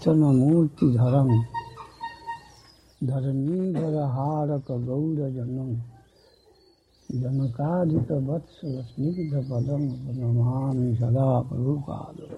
Kirtana Murti Dharam Dharani Dharharaka Gaura Janam Janakadika Vatsala Snigdha Padam Namami Sada Prabhupada.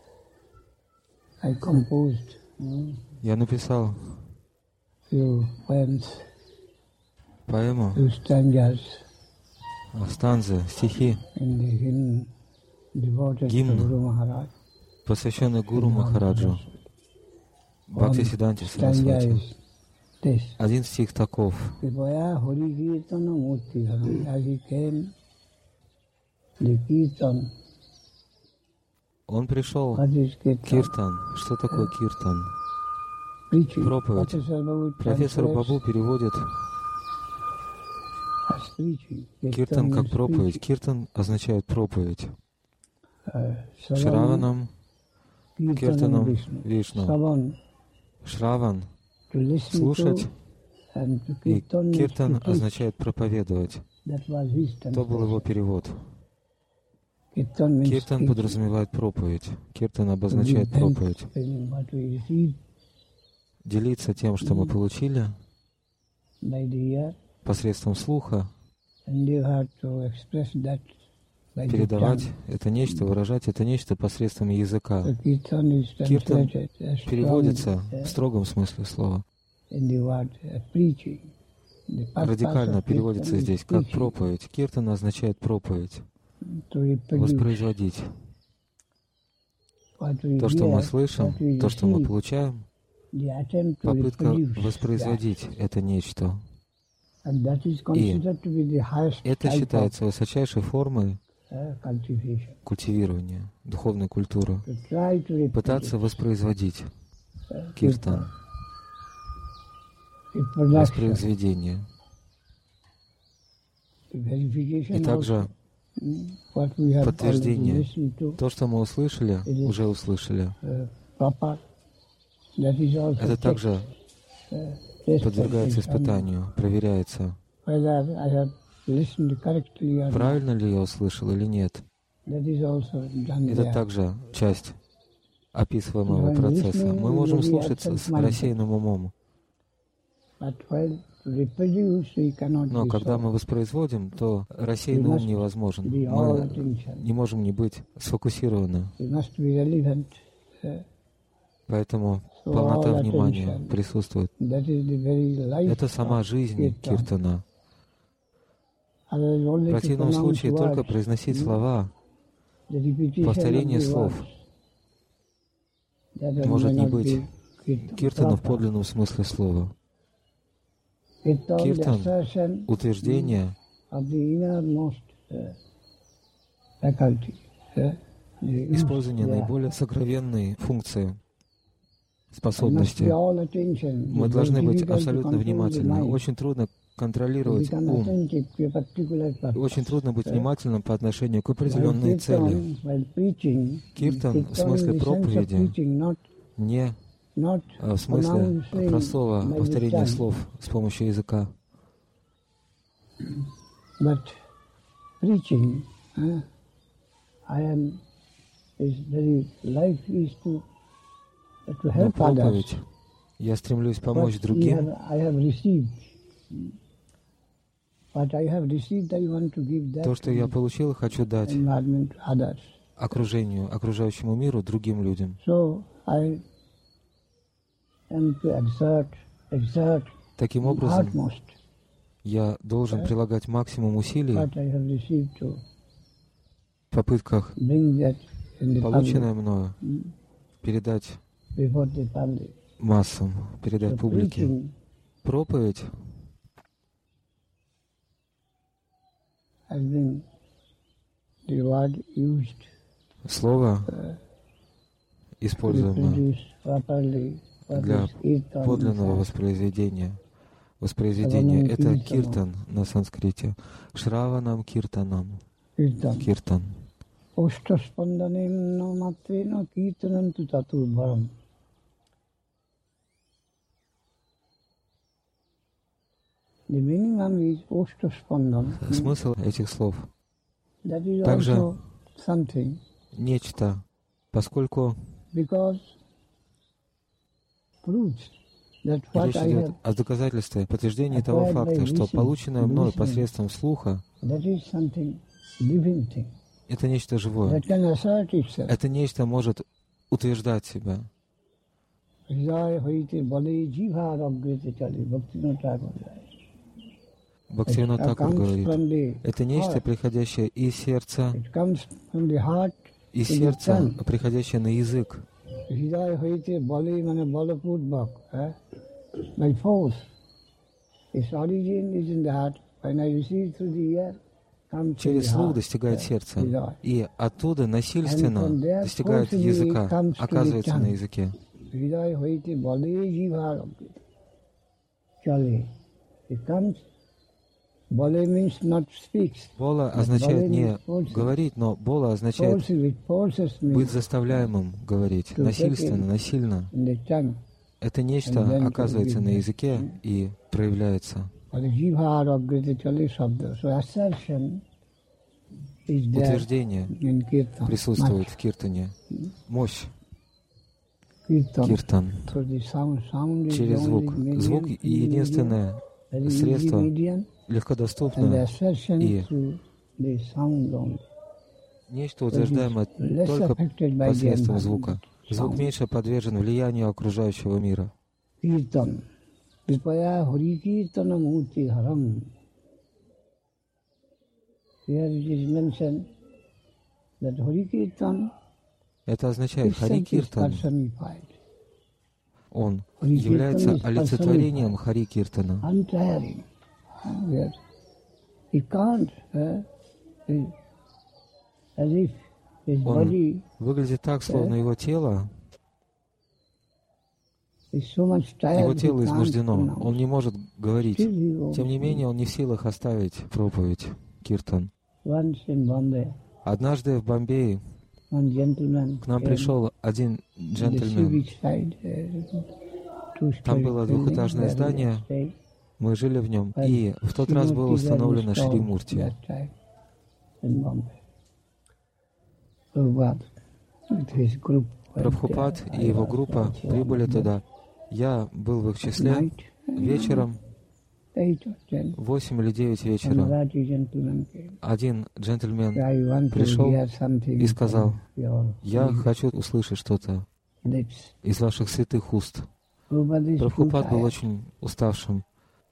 I composed Я написал few poems, поэму, few stanzas станзы, стихи, in the hymn devoted to Гимн. Guru Maharaj. посвященный Гуру Махараджу, Бхактисиддханте Stanza Сарасвати. is this. Один стих таков. Vaya Hari Kirtana Murti Dharam. As he came, the Kirtan. Он пришел, What is Kirtan? киртан. Что такое киртан? Preaching. Проповедь. Professor Babu Профессор translates Бабу переводит as preaching. киртан как means проповедь. preaching. Киртан означает проповедь. Shravan, Шраванам, киртанам Вишну. Shravan, Шраван to listen слушать, to, and to и Kirtan means киртан to preach. означает проповедовать. That was his То был его translation. перевод. Kirtan means Киртан preaching. подразумевает проповедь. Киртан To обозначает give проповедь. thanks for what we received Делиться тем, что мы получили, by the ear, посредством слуха, and you have to express that by the передавать tongue. это нечто, выражать это нечто посредством языка. So Kirtan is Киртан translated as переводится strong, в строгом смысле слова. in the word preaching. The purpose Радикально of переводится Kirtan is здесь как preaching, проповедь. Киртан означает проповедь, to reproduce воспроизводить. what we То, что мы hear, слышим, what we то, что мы receive, получаем, the attempt to попытка reproduce воспроизводить это нечто. that. And that is considered to be the highest Это type считается высочайшей формой of cultivation. культивирования, духовной культуры. To try to Пытаться reproduce воспроизводить Kirtan. киртан, Reproduction, воспроизведение. verification И также also, what we have already подтверждение. listened to, То, что мы услышали, уже услышали. proper, that is also Это также tested, подвергается examined. испытанию, проверяется. Whether I have listened correctly or not, Правильно ли я услышал или нет. that is also done Это there. также часть описываемого процесса. Мы можем слушать с рассеянным умом, But while to reproduce, we cannot но be когда so. мы воспроизводим, то рассеянный ум невозможен. Be all Мы attention. не можем не быть сфокусированы. We must be relevant. Поэтому So полнота all внимания attention. присутствует. That is the very life Это сама of жизнь Kirtan. киртана. Otherwise, only В to противном pronounce случае только words, произносить слова, the repetition повторение of the слов words, that может may не not быть be Kirtan киртана в proper. подлинном смысле слова. Kirtan, the Киртан, assertion утверждение of the innermost faculty. The использование yeah. наиболее сокровенной функции, Must способности. be all attention. Мы It's должны very быть difficult to абсолютно control the внимательны. mind. Очень трудно To контролировать become ум. attentive to a particular purpose. Очень трудно быть внимательным по отношению к While определенной цели. Kirtan, while preaching, Киртан в Kirtan смысле in the sense of проповеди, preaching, не not в смысле pronouncing простого by the повторения tongue, слов с помощью языка. but preaching. I am. Is very life is to Но help others. проповедь, я стремлюсь помочь What другим. I have received. What I have received, I want to give that То, что я получил, хочу дать environment to others. окружению, окружающему миру, другим людям. So I am to exert Таким the образом, utmost я должен прилагать максимум усилий what I have received to в попытках bring that in the public, полученное мною передать before the public. массам, передать So публике. preaching Проповедь has been the word used слово, to используемое reproduce properly what для is kirtan подлинного inside. воспроизведения. Шраванам Это киртанам. киртан на санскрите. Шраванам киртанам. Kirtan. Киртан. Oshtaspandanam namatvena kirtanantu taturvaram. The minimum is Oshtaspandan. Смысл этих слов That is также also something, нечто, поскольку because proves that what Речь I идет have, о доказательстве, подтверждении того факта, что полученное мною посредством слуха that is something living thing, — это нечто живое. that can assert itself. Это нечто может утверждать себя. Hridaya hoite bale jiva ragrite chale, Bhaktivinoda Thakur writes. Бхактивинод It Thakур comes говорит, from the это нечто, heart. приходящее из сердца, It comes from the heart из to the сердца, tongue. приходящее на язык. Hridaya hoite bale mane balapurvak, by force. Its origin is in the heart. When I receive through the ear, comes to Через the слух heart. достигает сердца, Hridaya. и оттуда насильственно And from there достигает forcibly языка, comes to the оказывается tongue. на языке. Hridaya hoite bale jiva ragrite chale. It comes. Bale means not speaks. Бола But означает bale не means forces. говорить, но бола означает Forces, forces быть means заставляемым говорить, To насильственно, take it. насильно. in the tongue. Это нечто And then to оказывается give на that. языке и проявляется. Bale jiva ragrite chale shabda. So assertion is there Утверждение in kirtan. присутствует в киртане. Мощь Kirtan. киртан So the sound is через the звук. only medium, Звук — единственное very easy средство, medium, and the легкодоступное, assertion и through the sound only. нечто утверждаемое Less только affected by the посредством звука. environment. Звук Sound. меньше подвержен влиянию окружающего мира. Kirtan. Kripaya Hari Kirtana Murti Haram. Here it is mentioned that Hari Kirtan Это означает, Хари itself is Киртан, personified, он Хари является Киртан is олицетворением personified. Хари Киртана. untiring. Where he can't, as if his Он body выглядит так, словно его тело, is so much tired, его he тело can't измождено, pronounce. он не может говорить. Still he goes. Тем не менее, он не в силах оставить проповедь Киртан. Once in Bombay, Однажды в Бомбее one gentleman к нам came пришел один on the джентльмен. civic side, Там two-story было building двухэтажное where we здание, stayed. мы жили в нем, и в тот раз было установлено Шри Мурти. Прабхупад и его группа прибыли туда. Я был в их числе. Вечером, 8 или 9 вечера, один джентльмен пришел и сказал: «Я хочу услышать что-то из ваших святых уст». Прабхупад был очень уставшим.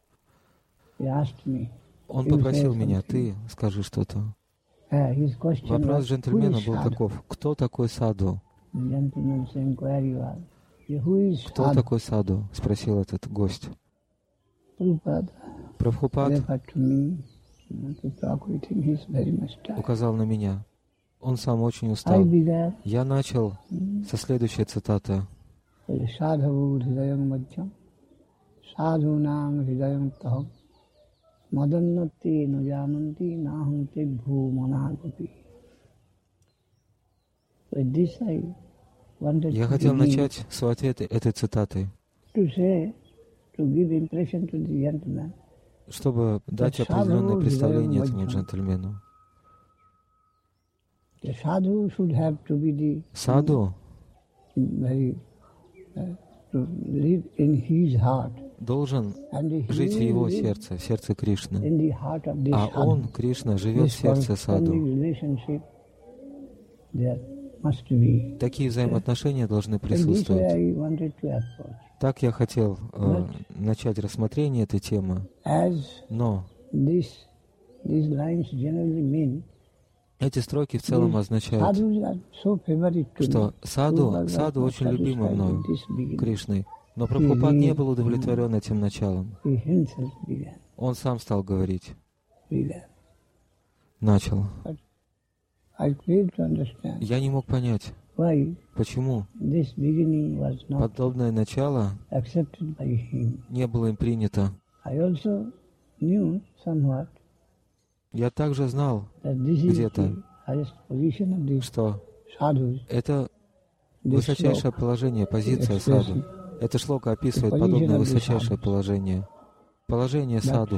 Он попросил меня: «Ты скажи что-то». Вопрос джентльмена был таков: кто такой саду? Кто такой саду? Спросил этот гость. Прабхупад указал на меня. Он сам очень устал. Я начал со следующей цитаты. Я хотел начать свой ответ этой цитатой, чтобы дать определенное представление этому джентльмену. Саду должен жить в его сердце, в сердце Кришны. А он, Кришна, живет в сердце саду. Такие взаимоотношения должны присутствовать. Так я хотел начать рассмотрение этой темы. Но эти строки в целом означают, что саду очень любимы мною, Кришной. Но Прабхупад не был удовлетворен этим началом. Он сам стал говорить. Начал. Я не мог понять, почему подобное начало не было им принято. Я также знал где-то, что это высочайшее положение, позиция саду. Это шлока описывает подобное высочайшее положение. Положение саду.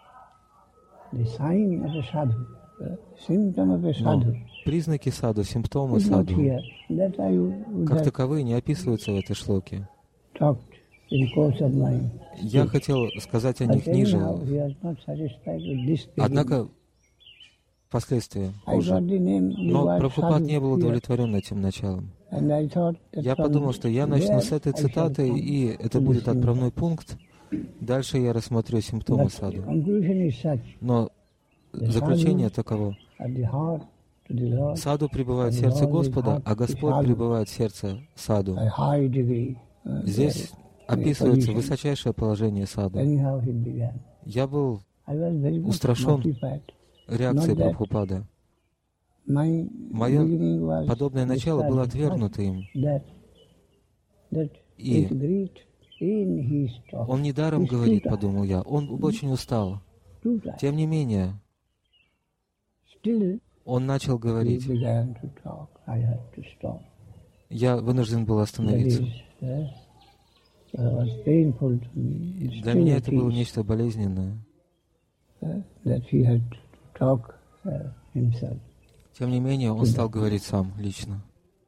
Но признаки саду, симптомы саду, как таковые, не описываются в этой шлоке. Я хотел сказать о них ниже, однако впоследствии, позже. Но Прабхупад не был удовлетворен этим началом. Я подумал, что я начну с этой цитаты, и это будет отправной пункт. Дальше я рассмотрю симптомы саду. Но заключение таково. Саду пребывает в сердце Господа, а Господь пребывает в сердце саду. Здесь описывается высочайшее положение саду. Я был устрашен реакцией Прабхупады. Мое подобное начало было отвергнуто им. И он недаром говорит, подумал я, он очень устал. Тем не менее, он начал говорить. Я вынужден был остановиться. Для меня это было нечто болезненное. Тем не менее, он стал говорить сам, лично.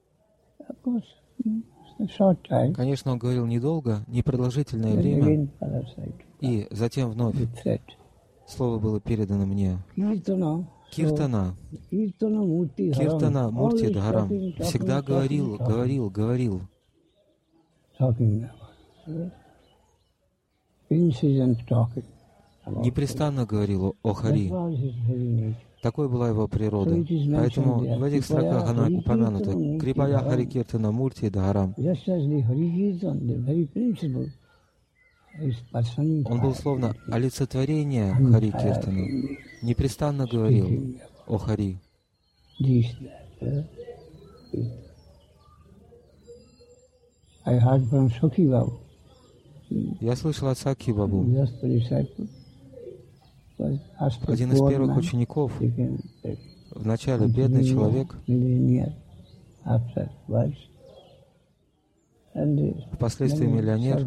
Конечно, он говорил недолго, непродолжительное время, и затем вновь слово было передано мне. Киртана Мурти Дхарам всегда говорил. Непрестанно говорил о Хари. Такой была его природа. Поэтому в этих строках она упомянута. Крипая Хари Киртана Мурти Дхарам. Он был словно олицетворение Хари Киртана. Непрестанно говорил о Хари. Я слышал от Сакхи Бабу. Один из первых учеников, вначале бедный человек, впоследствии миллионер,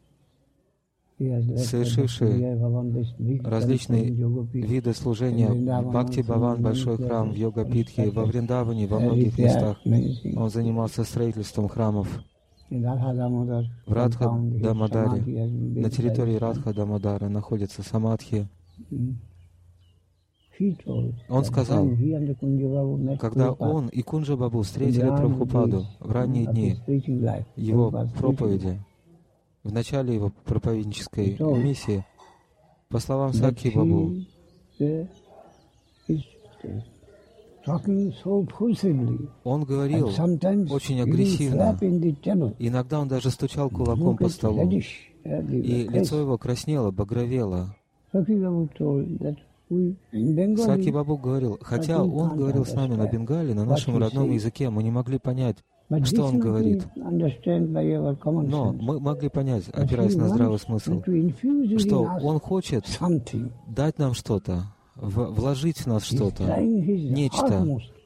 совершивший различные виды служения, Бхакти Бхаван, большой храм в Йога-Питхе, во Вриндаване, во многих местах. Он занимался строительством храмов. В Радха-Дамадаре, на территории Радха-Дамадара находится Самадхи. Он сказал, когда он и Кунджа Бабу встретили Прабхупаду в ранние дни его проповеди, в начале его проповеднической миссии, по словам Сакхи Бабу, он говорил очень агрессивно. Иногда он даже стучал кулаком по столу. И лицо его краснело, багровело. Сакхи Бабу говорил, хотя он говорил с нами на бенгале, на нашем родном языке, мы не могли понять, что он говорит. Но мы могли понять, опираясь на здравый смысл, что он хочет дать нам что-то, вложить в нас что-то, нечто,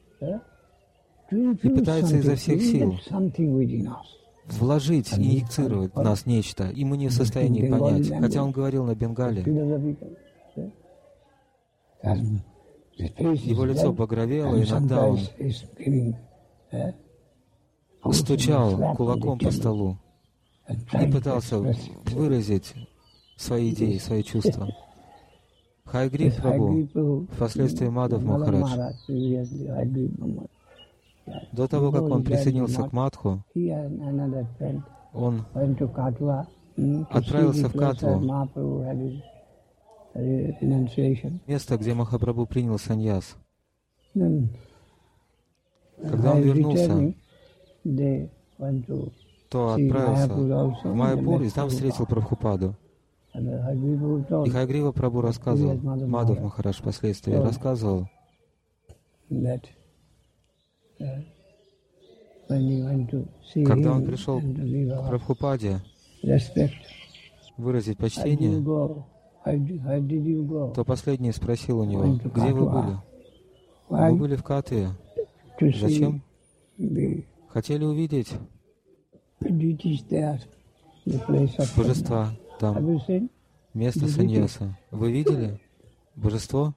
и пытается изо всех сил вложить, инъецировать в нас нечто, и мы не в состоянии понять, хотя он говорил на бенгале. Его лицо багровело, иногда он стучал кулаком по столу и пытался выразить свои идеи, свои чувства. Хайгрив Прабху, впоследствии Мадхав Махарадж, до того, как он присоединился к Мадху, он отправился в Катву, место, где Махапрабху принял саньяс. Когда он вернулся, то отправился в Майяпур и там встретил Прабхупаду. И Хайгрива Прабху рассказывал, Мадхав Махарадж впоследствии рассказывал, когда он пришел к Прабхупаде выразить почтение, то последний спросил у него, где вы были? Вы были в Катве. Зачем? Хотели увидеть божества там, место саньяса. Вы видели божество?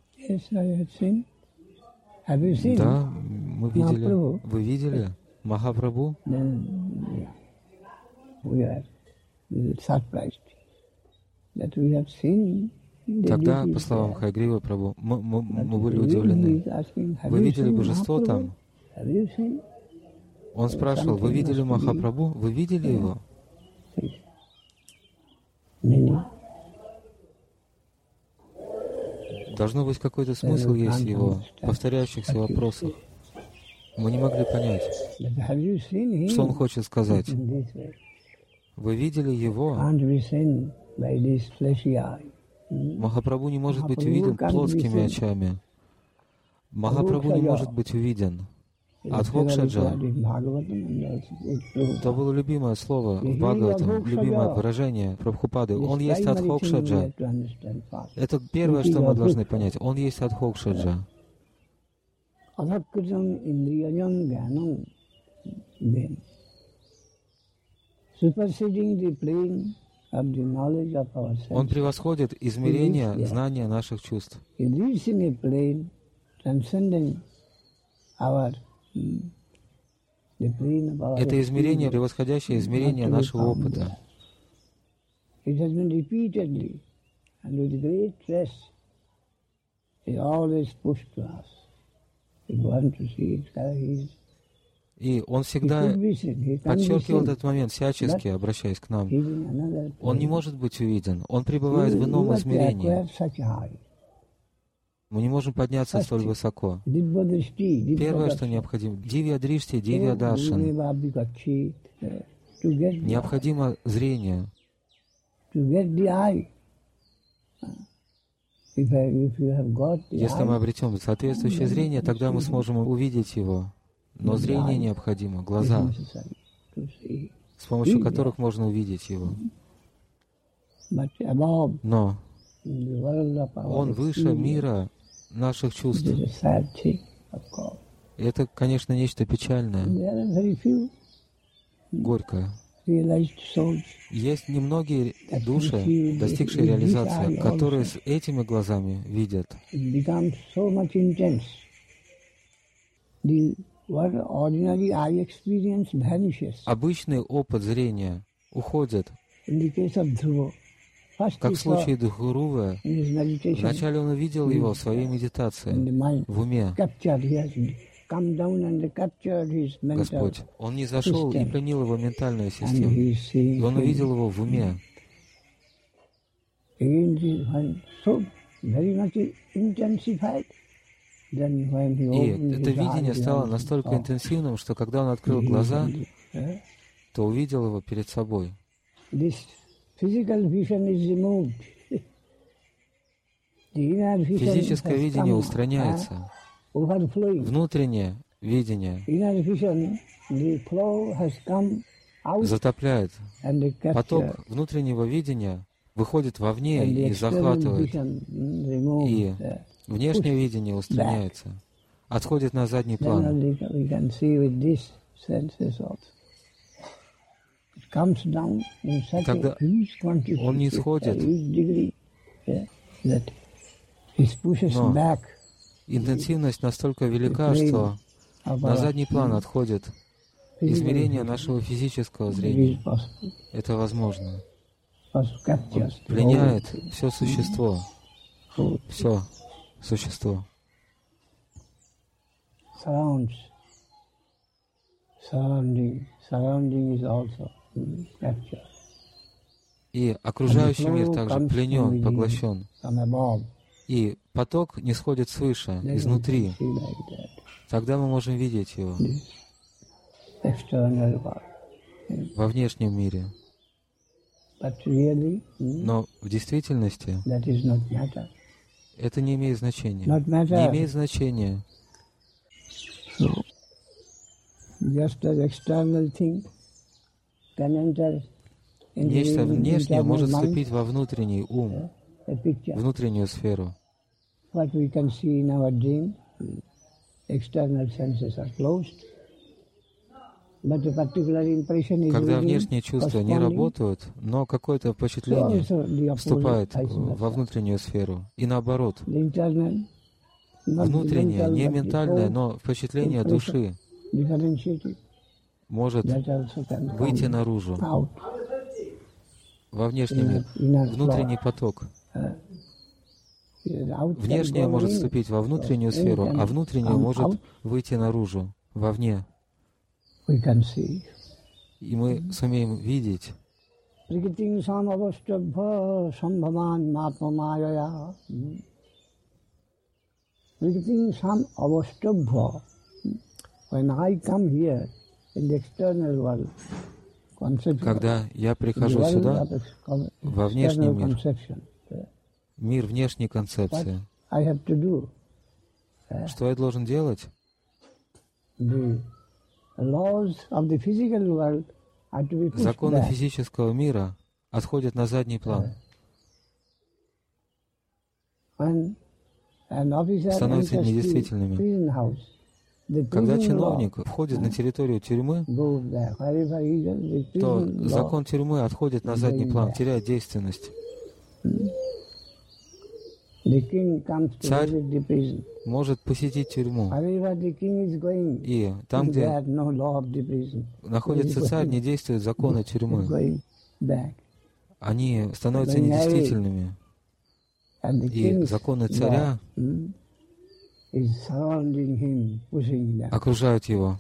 Да, мы видели. Вы видели Махапрабху? surprised that we have seen. Тогда, по словам Хайгрива Прабху, мы были удивлены. Вы видели божество там? Он спрашивал, вы видели Махапрабху? Вы видели его? Должно быть какой-то смысл есть в его повторяющихся вопросах. Мы не могли понять, что он хочет сказать. Вы видели его? Махапрабху не может быть увиден плотскими очами. Махапрабху не может быть увиден. Адхокшаджа — это было любимое слово в Бхагаватам, любимое выражение Прабхупады. Он есть Адхокшаджа. Это первое, что мы должны понять. Он есть Адхокшаджа. Он превосходит измерение знания наших чувств. Это измерение, превосходящее измерение нашего опыта. И он всегда подчеркивал этот момент, всячески обращаясь к нам. Он не может быть увиден. Он пребывает в ином измерении. Мы не можем подняться столь высоко. Первое, что необходимо — дивья дришти, дивья даршан. Необходимо зрение. Если мы обретем соответствующее зрение, тогда мы сможем увидеть его. Но зрение необходимо, глаза, с помощью которых можно увидеть его. Но он выше мира наших чувств. И это, конечно, нечто печальное, горькое. Есть немногие души, достигшие реализации, которые с этими глазами видят. Обычный опыт зрения уходит. Как в случае Дхурувы, вначале он увидел его в своей медитации, в уме. Господь, он не зашел и пленил его ментальную систему. И он увидел его в уме. И это видение стало настолько интенсивным, что когда он открыл глаза, то увидел его перед собой. Физическое видение устраняется. Внутреннее видение затопляет. Поток внутреннего видения выходит вовне и захватывает. И внешнее видение устраняется, отходит на задний план. Тогда он не сходит, но интенсивность настолько велика, что на задний план отходит измерение нашего физического зрения. Это возможно. Он пленяет все существо. Все существо. И окружающий мир также пленен, поглощен. И поток не сходит свыше, изнутри. Тогда мы можем видеть его во внешнем мире. Но в действительности это не имеет значения. Не имеет значения. Нечто внешнее может вступить во внутренний ум, внутреннюю сферу. Когда внешние чувства не работают, но какое-то впечатление вступает во внутреннюю сферу. И наоборот, внутреннее, не ментальное, но впечатление души может выйти наружу. во внешний мир. Внутренний поток. Внешнее может вступить во внутреннюю сферу, а внутреннее может выйти наружу, вовне. И мы сумеем видеть. Когда я прихожу сюда, во внешний мир, мир внешней концепции, что я должен делать? Законы физического мира отходят на задний план. Становятся недействительными. Когда чиновник входит на территорию тюрьмы, то закон тюрьмы отходит на задний план, теряет действенность. Царь может посетить тюрьму, и там, где находится царь, не действуют законы тюрьмы. Они становятся недействительными. И законы царя окружают его.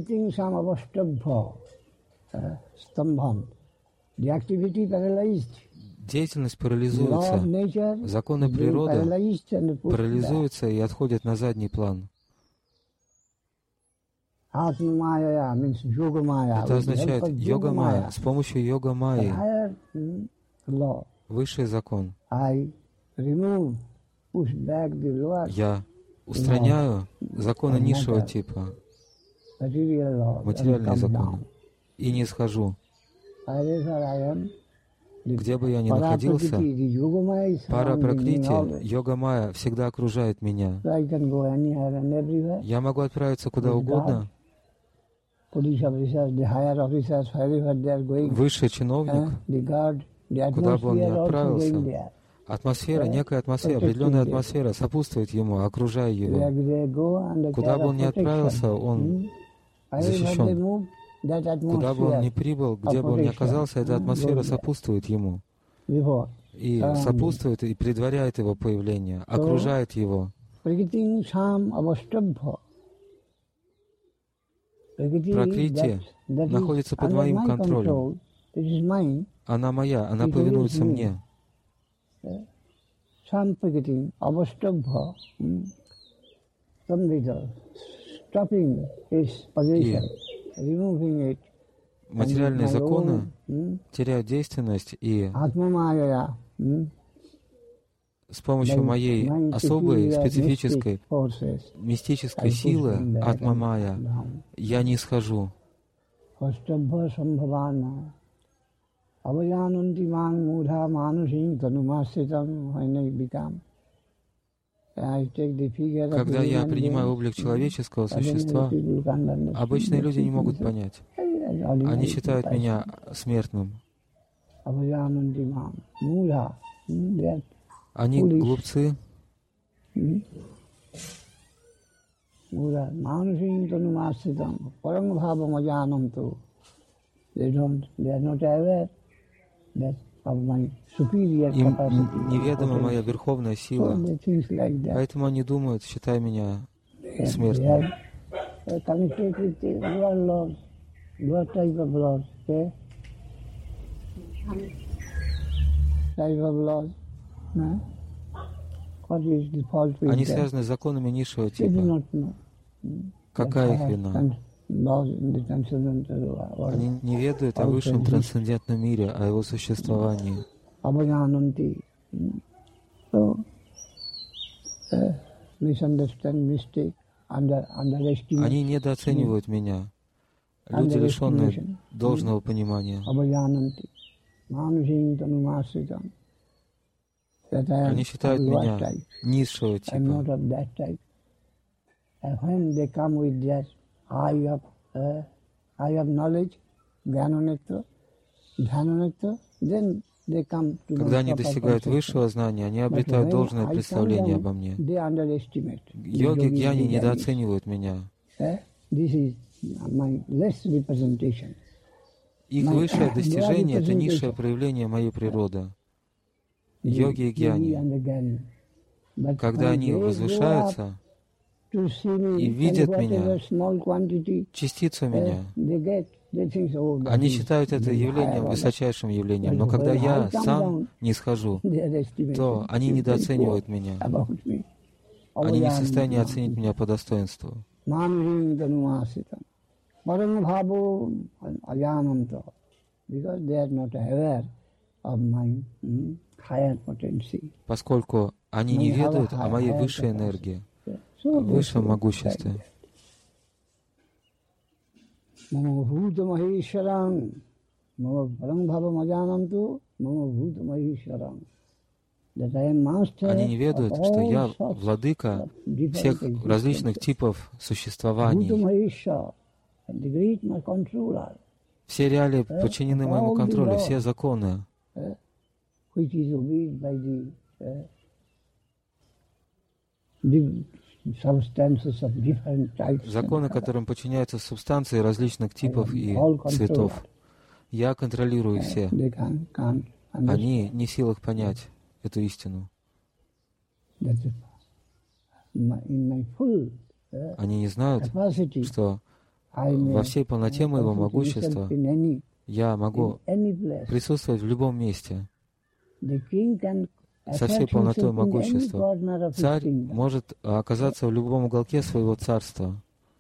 Деятельность парализуется, законы природы парализуются и отходят на задний план. Это означает йога-майя. С помощью йога-майи, высший закон, я устраняю законы низшего типа, материальные законы, и не схожу. Где бы я ни находился, пара пракрити, йога-майя всегда окружает меня. Я могу отправиться куда угодно. Высший чиновник, куда бы он ни отправился, атмосфера, некая атмосфера, определенная атмосфера сопутствует ему, окружая его. Куда бы он ни отправился, он защищен. Куда бы он ни прибыл, где бы он ни оказался, эта атмосфера сопутствует ему. И сопутствует, и предваряет его появление, окружает его. Пракрити находится под моим контролем. Она моя, она повинуется мне. И материальные законы теряют действенность, и с помощью моей особой, специфической, мистической силы, атма-майя, я не схожу. Когда я принимаю облик человеческого существа, обычные люди не могут понять. Они считают меня смертным. Они глупцы. Им неведома моя верховная сила, поэтому они думают, считая меня смертным. Они связаны с законами низшего типа. Какая их вина? Они не ведают о высшем трансцендентном мире, о его существовании. Они недооценивают меня. Люди, лишенные должного понимания. Они считают меня низшего типа. Когда они достигают высшего знания, они обретают должное представление обо мне. Йоги, гьяни недооценивают меня. Их высшее достижение — это низшее проявление моей природы. Йоги и гьяни, когда они возвышаются и видят меня, частицу меня, они считают это явлением, высочайшим явлением. Но когда я сам не схожу, то они недооценивают меня. Они не в состоянии оценить меня по достоинству. Поскольку они не ведают о моей высшей энергии, о высшем могуществе. Они не ведают, что я владыка всех различных типов существований. Все реалии подчинены моему контролю, все законы, законы, которым подчиняются субстанции различных типов и цветов. Я контролирую все. Они не в силах понять эту истину. Они не знают, что во всей полноте моего могущества я могу присутствовать в любом месте, со всей полнотой могущества. Царь может оказаться в любом уголке своего царства.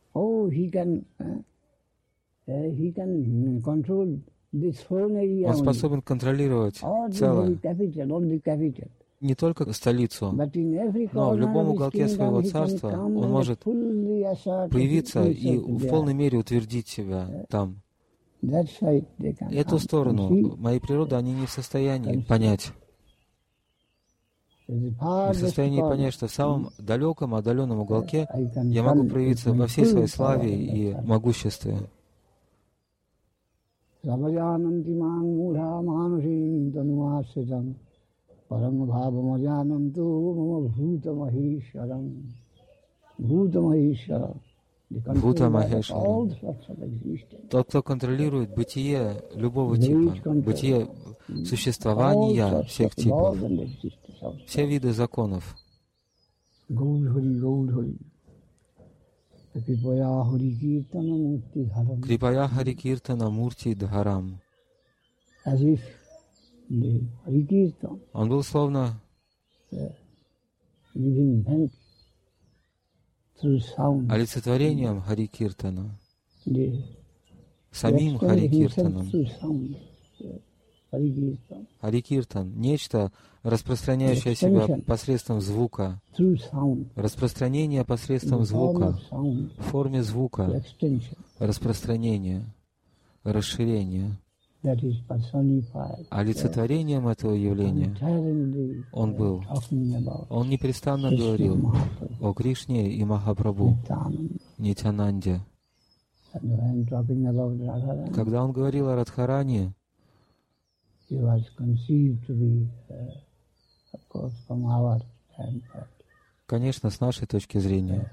Он способен контролировать целое, не только столицу, но в любом уголке своего царства он может появиться и в полной мере утвердить себя там. Эту сторону моей природы они не в состоянии понять. Не в состоянии понять, что в самом далеком, отдаленном уголке я могу проявиться во всей своей славе и могуществе. Бхута Махешвара. Тот, кто контролирует бытие любого типа, бытие существования всех типов, все виды законов. Крипая Хари Киртана Мурти Дхарам. Он был словно олицетворением Хари Киртана, самим Хари Киртаном. Хари Киртан — нечто, распространяющее себя посредством звука, распространение посредством звука, в форме звука, распространение, расширение. Олицетворением этого явления он был. Он непрестанно говорил о Кришне и Махапрабху, Нитянанде. Когда он говорил о Радхарани, конечно, с нашей точки зрения,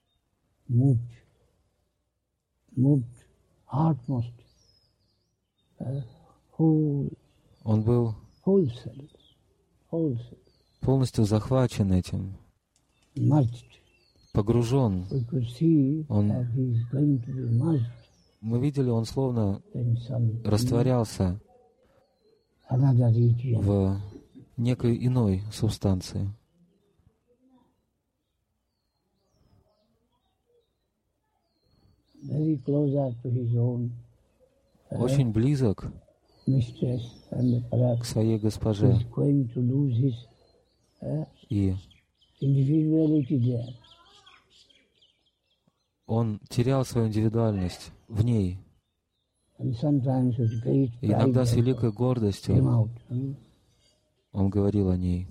он был полностью захвачен этим, погружен. Мы видели, он словно растворялся в некой иной субстанции. Очень близок к своей госпоже. И он терял свою индивидуальность в ней. Иногда с великой гордостью он говорил о ней.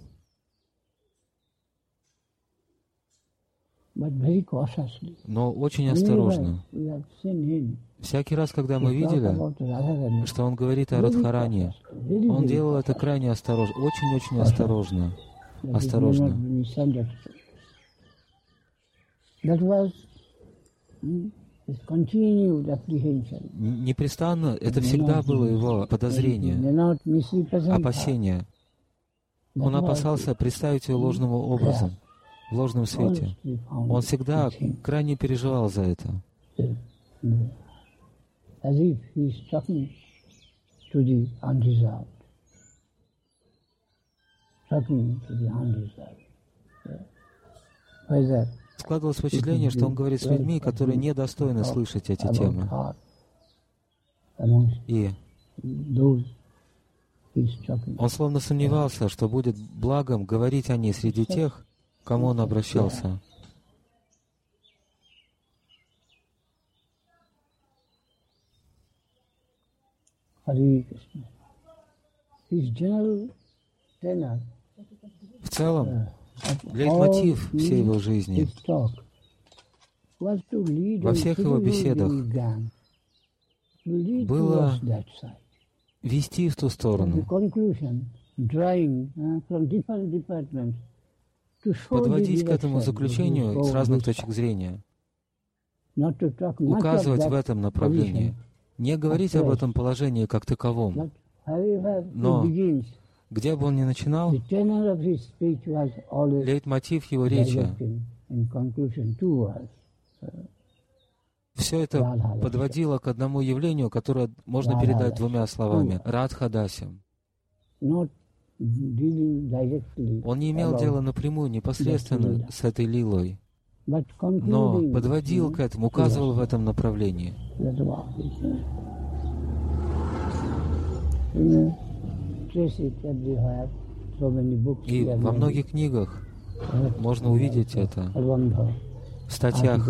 Но очень осторожно. Всякий раз, когда мы видели, что он говорит о Радхарани, он делал это крайне осторожно, очень-очень осторожно. Осторожно. Непрестанно это всегда было его подозрение, опасение. Он опасался представить ее ложным образом, в ложном свете. Он всегда крайне переживал за это. Складывалось впечатление, что он говорит с людьми, которые недостойны слышать эти темы. И он словно сомневался, что будет благом говорить о ней среди тех, к кому он обращался. В целом, лейтмотив всей его жизни, во всех его беседах, было вести в ту сторону, подводить к этому заключению с разных точек зрения, указывать в этом направлении, не говорить об этом положении как таковом. Но где бы он ни начинал, лейтмотив его речи, все это подводило к одному явлению, которое можно передать двумя словами — Радха-дасям. Он не имел дела напрямую, непосредственно с этой лилой, но подводил к этому, указывал в этом направлении. И во многих книгах можно увидеть это, в статьях.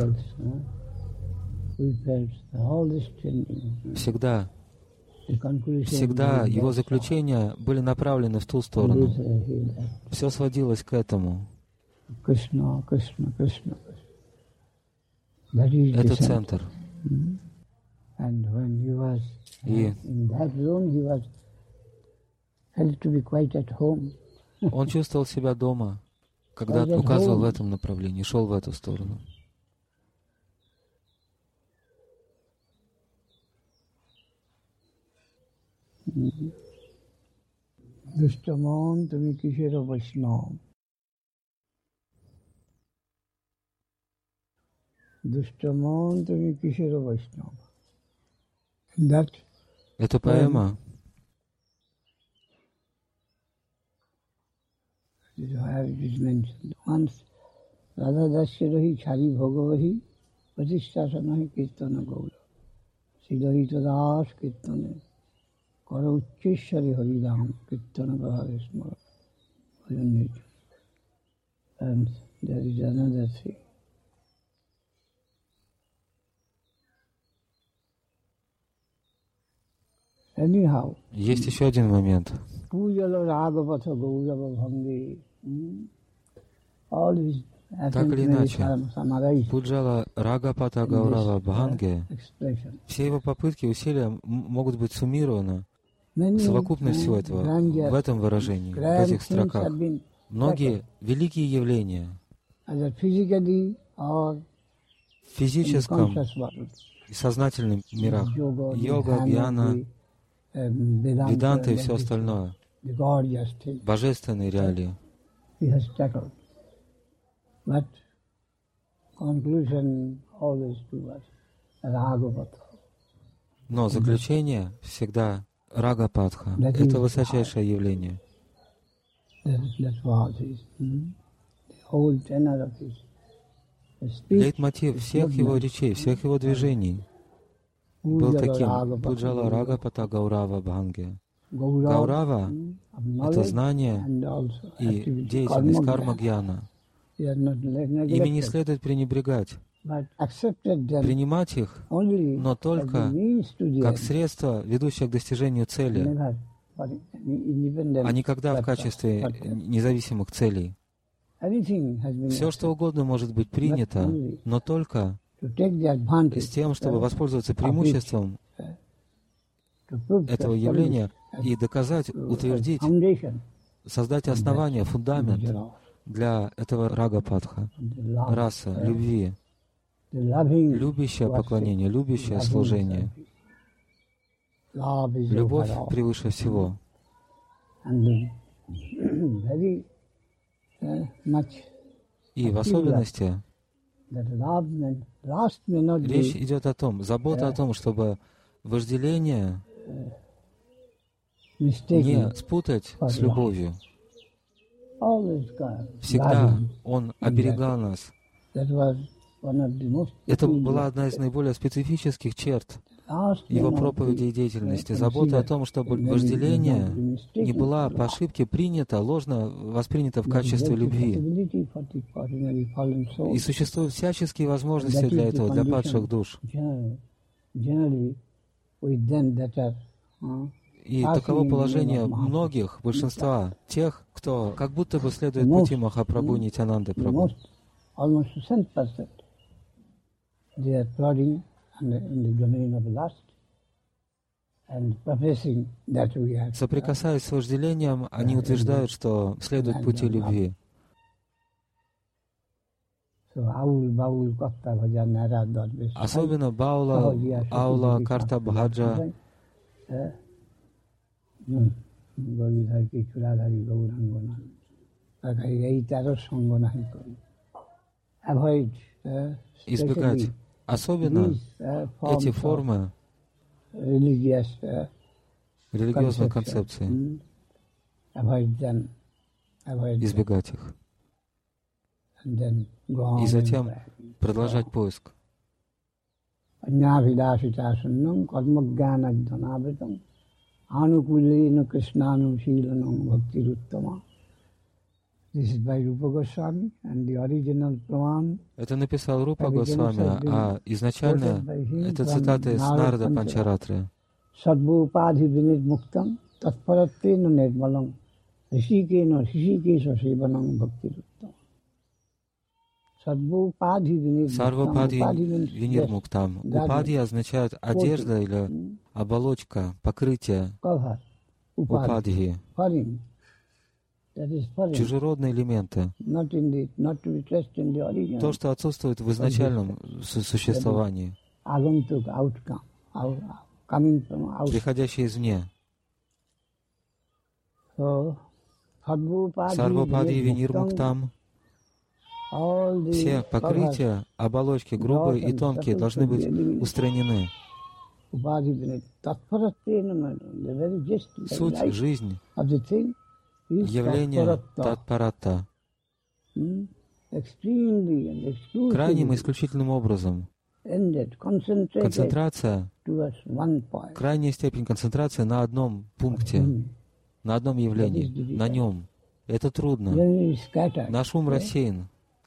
Всегда его заключения были направлены в ту сторону. Все сводилось к этому. Это центр. И он чувствовал себя дома, когда указывал в этом направлении, шел в эту сторону. Dushtamon tumi kishera Vaishnava. Dushtamon tumi kishera Vaishnava. Эта поэма once Radha Dasya Chari Bhagavahi Pratisthasanahi Kirtana Gaura Siddhahi Tadas Kirtane Kara Uchcheshwari Haridam Kirtana Gahare Smara Bhajan. And there is another thing. Anyhow, есть еще один момент. Так или иначе, Пуджала Рагапата Гаурава Бханге, все его попытки, усилия могут быть суммированы, совокупность всего этого в этом выражении, в этих строках. Многие великие явления в физическом и сознательном мирах, йога, гьяна, веданта и все остальное, божественные реалии. Но заключение всегда Рагапатха. Это высочайшее явление. Лейтмотив всех его речей, всех его движений был таким: Пуджала Рагапата Гаурава Бханге. Гаурава — это знание и деятельность карма-гьяна. Ими не следует пренебрегать, принимать их, но только как средство, ведущее к достижению цели, а никогда в качестве независимых целей. Все, что угодно может быть принято, но только с тем, чтобы воспользоваться преимуществом этого явления и доказать, утвердить, создать основание, фундамент для этого рагапатха, раса, любви. Любящее поклонение, любящее служение. Любовь превыше всего. И в особенности речь идет о том, забота о том, чтобы вожделение не спутать с любовью. Всегда Он оберегал нас. Это была одна из наиболее специфических черт Его проповеди и деятельности. Забота о том, чтобы вожделение не была по ошибке принято, ложно воспринято в качестве любви. И существуют всяческие возможности для этого, для падших душ. И таково положение многих, большинства, тех, кто как будто бы следует пути Махапрабху Нитьянанды Прабху. Соприкасаясь с вожделением, они утверждают, что следуют пути любви. Особенно Аула Карта Бхаджа, избегать особенно эти формы религиозной концепции, избегать их, и затем продолжать поиск. Это написал Рупа Госвами, а изначально это цитата из Нарада Панчаратры. Сарвападхи винирмуктам. Упадхи означает одежда или оболочка, покрытие. Упадхи. Чужеродные элементы. То, что отсутствует в изначальном существовании, приходящее извне. Сарвападхи винирмуктам. Все покрытия, оболочки, грубые и тонкие, должны быть устранены. Суть, жизнь, явление татпарата крайним и исключительным образом. Концентрация, крайняя степень концентрации на одном пункте, на одном явлении, на нем. Это трудно. Наш ум рассеян.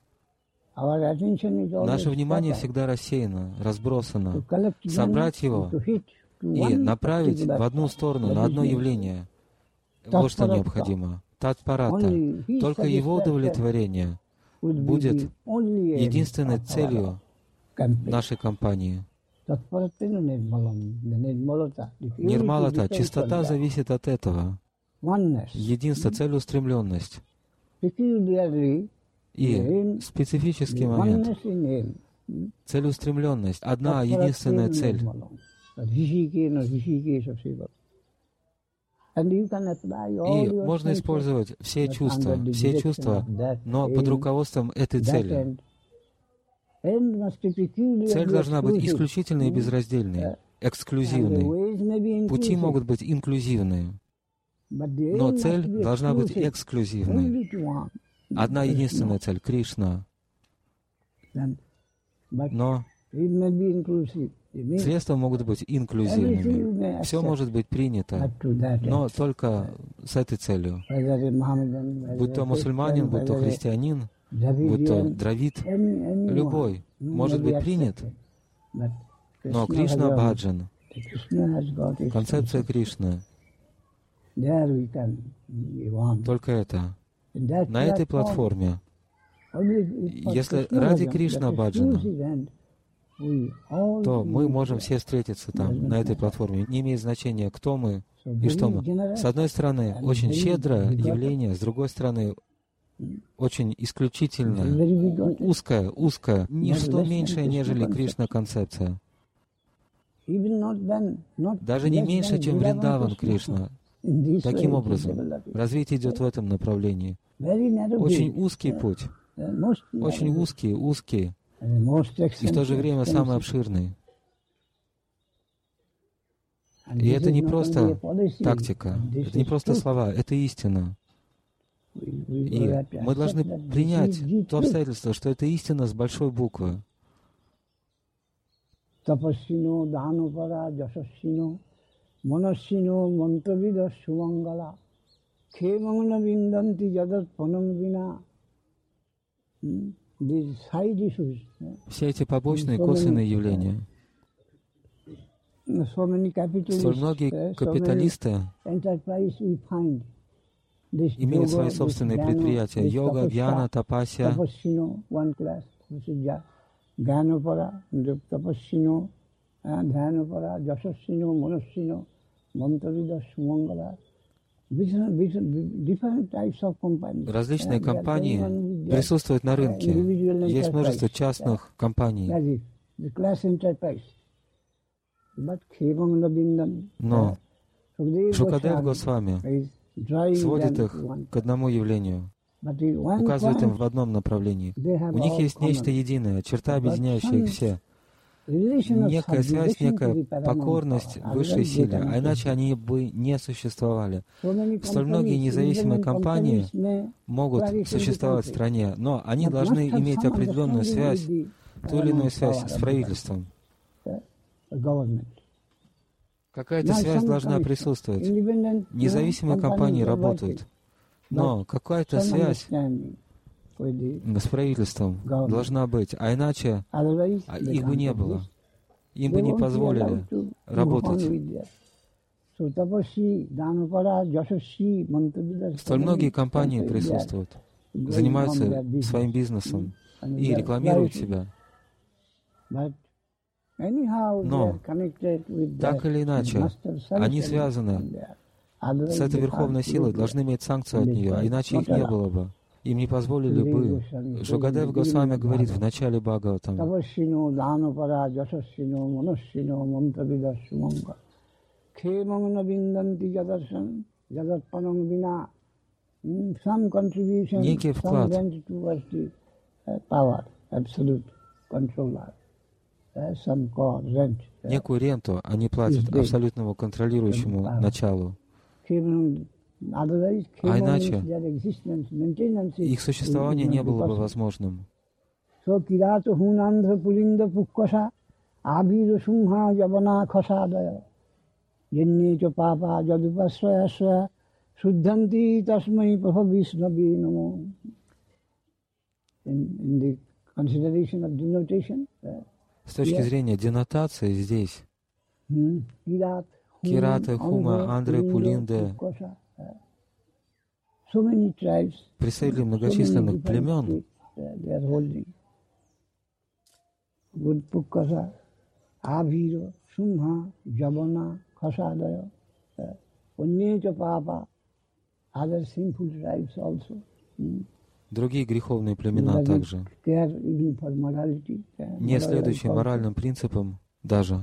Наше внимание всегда рассеяно, разбросано. Собрать его и направить в одну сторону, на одно явление. Вот что необходимо. Татпарата. Только его удовлетворение будет единственной целью нашей компании. Нирмалата, чистота зависит от этого. Единство, целеустремленность. И специфический момент. Целеустремленность. Одна единственная цель. И можно использовать все чувства, но под руководством этой цели. Цель должна быть исключительной и безраздельной, эксклюзивной. Пути могут быть инклюзивные, но цель должна быть эксклюзивной. Одна единственная цель — Кришна. Но средства могут быть инклюзивными. Все может быть принято, но только с этой целью. Будь то мусульманин, будь то христианин, будь то дравид, любой может быть принят. Но Кришна Бхаджан, концепция Кришны, только это. На этой платформе, если ради Кришна Бхаджана, то мы можем все встретиться там, на этой платформе. Не имеет значения, кто мы и что мы. С одной стороны, очень щедрое явление, с другой стороны, очень исключительная, узкая, ничто меньшее, нежели Кришна-концепция. Даже не меньше, чем Вриндаван Кришна. Таким образом, развитие идет в этом направлении. Очень узкий путь, очень узкий, и в то же время самый обширный. И это не просто тактика, это не просто слова, это истина. И мы должны принять то обстоятельство, что это истина с большой буквы. Tapasino, Dhanupara, Jasasino, Manasino, Mantavida, Sumangala, Khemangana Vindanti Jadat Panamvina. These side issues. Все эти побочные косвенные явления. Столь многие капиталисты имеют свои собственные предприятия. Йога, дьяна, тапасия. Dhanupara, Tapasino, Dhanupara, Jasasino, Manasino, Mantavida, Sumangala. Different types of companies. Различные компании присутствуют на рынке. Есть множество частных компаний. Но Шукадев Госвами сводит их к одному явлению, указывает им в одном направлении. У них есть нечто единое, черта, объединяющая их все. Некая связь, некая покорность высшей силе, а иначе они бы не существовали. Столь многие независимые компании могут существовать в стране, но они должны иметь определенную связь, ту или иную связь с правительством. Какая-то связь должна присутствовать. Независимые компании работают, но какая-то связь с правительством должна быть, а иначе их бы не было. Им бы не позволили работать. Столь многие компании присутствуют, занимаются своим бизнесом и рекламируют себя. Но, так или иначе, они связаны с этой верховной силой, должны иметь санкцию от нее, а иначе их не было бы. Им не позволили бы. Шукадев Госвами говорит в начале Бхагаватам. Некий вклад, некую ренту они платят абсолютному контролирующему началу. А иначе их существование не было бы возможным. С точки зрения денотации здесь Кирата, Хума, Андре, Пулинде, представители многочисленных племен, другие греховные племена также, не следующие моральным принципам даже.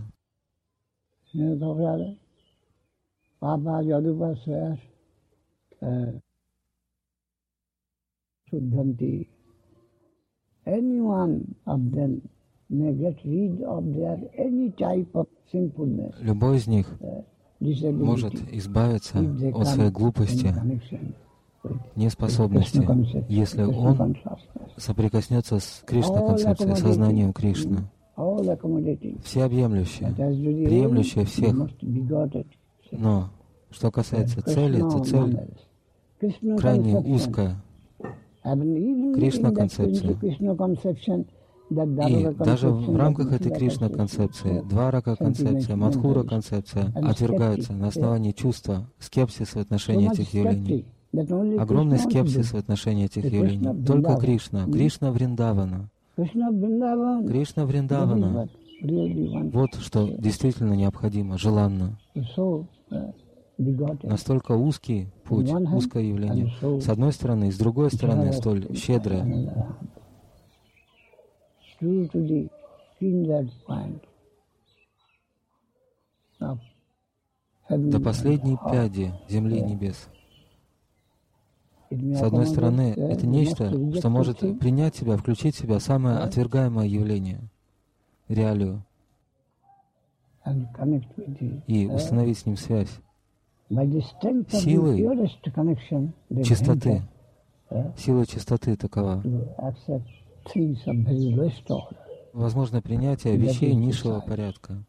Любой из них может избавиться от своей глупости, неспособности, если он соприкоснется с Кришна-концепцией, сознанием Кришны. Всеобъемлющее, приемлющее всех. Но, что касается цели, то цель крайне узкая. Кришна-концепция. И даже в рамках этой Кришна-концепции Дварака-концепция, Мадхура-концепция отвергаются на основании чувства, скепсиса в отношении этих явлений. Огромный скепсис в отношении этих явлений. Только Кришна, Кришна Вриндавана. Кришна Вриндавана. Вот что действительно необходимо, желанно. настолько узкий путь, узкое явление, с одной стороны, и с другой стороны, столь щедрое. До последней пяди земли и небес. С одной стороны, это нечто, что может принять себя, включить в себя самое отвергаемое явление, реалию, и установить с ним связь. Силой чистоты, сила чистоты такова. Возможно принятие вещей низшего порядка.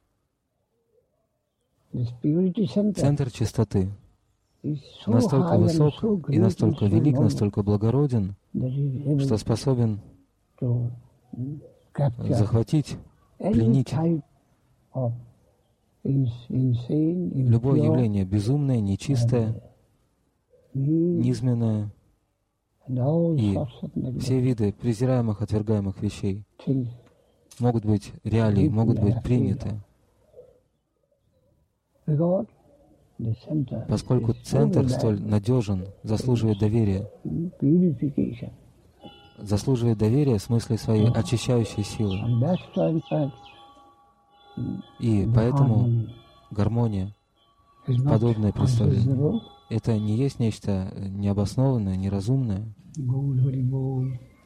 Центр чистоты настолько высок и настолько велик, настолько благороден, что способен захватить, пленить любое явление безумное, нечистое, низменное и все виды презираемых, отвергаемых вещей могут быть реалией, могут быть приняты. Поскольку центр столь надежен, заслуживает доверия. Заслуживает доверия в смысле своей очищающей силы. И поэтому гармония, подобное представление, это не есть нечто необоснованное, неразумное.